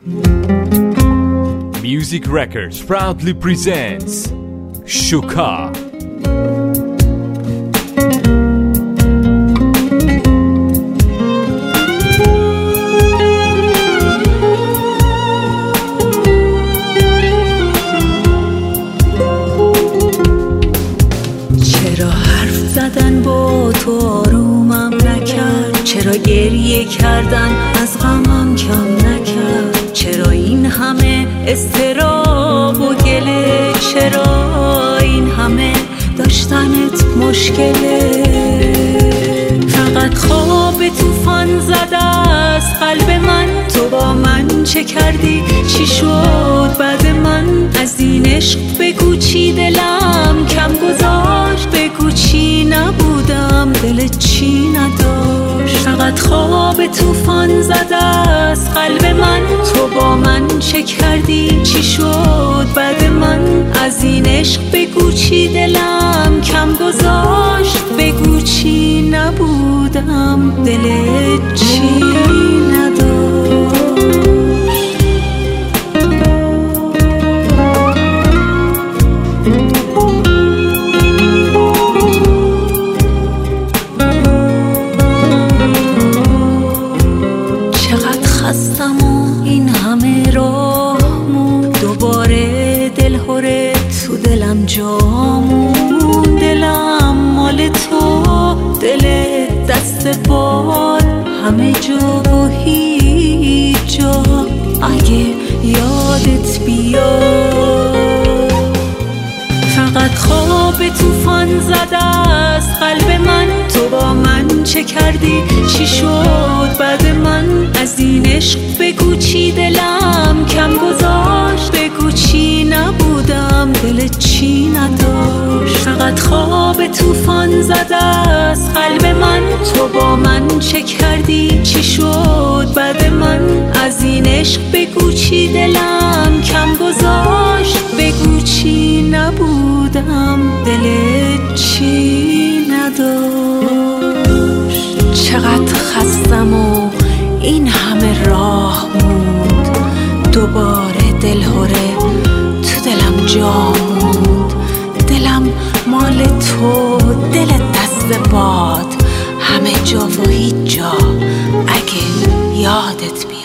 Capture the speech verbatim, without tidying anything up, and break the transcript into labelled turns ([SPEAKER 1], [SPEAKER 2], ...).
[SPEAKER 1] Music Records proudly presents Shuka.
[SPEAKER 2] چرا حرف زدن با تو آرومم نکرد؟ چرا گریه کردن از غمم کم نکرد؟ چرا این همه اضطراب و گله؟ چرا این همه داشتنت مشکله؟ فقط خواب طوفان زده از قلب من. تو با من چه کردی؟ چی شد بعد من؟ از این عشق بگو چی دلم کم گذاشت؟ بگو چی نبودم دلت چی نداشت؟ فقط خواب طوفان زده از قلب من. تو با من چه کردی؟ چی شد بعد من؟ از این عشق بگو چی دلم کم گذاشت؟ بگو چی نبودم دلت چی نداشت؟ چقدر خستم و این همه راهمون، دوباره دلهوره تو دلم جامون. دلم مال تو، دل دست باد، همه جا و هیچ جا. اگه یادت بیاد فقط خواب طوفان زده از قلب من. تو با من چه کردی؟ چی شد بعد من؟ از این عشق بگو چی دلم کم گذاشت؟ بگو چی نبودم دلت چی نداشت؟ فقط خواب طوفان زده از قلب من. تو با من چه کردی؟ چی شد بعد من؟ از این عشق بگو چی دلم کم گذاشت؟ بگو چی نبودم دلت چی نداشت؟ چقدر خستم و این همه راه موند، دوباره دلهوره تو دلم جا موند. دلم مال تو، دل دست باد، همه جا و هیچ جا. اگه یادت بیاد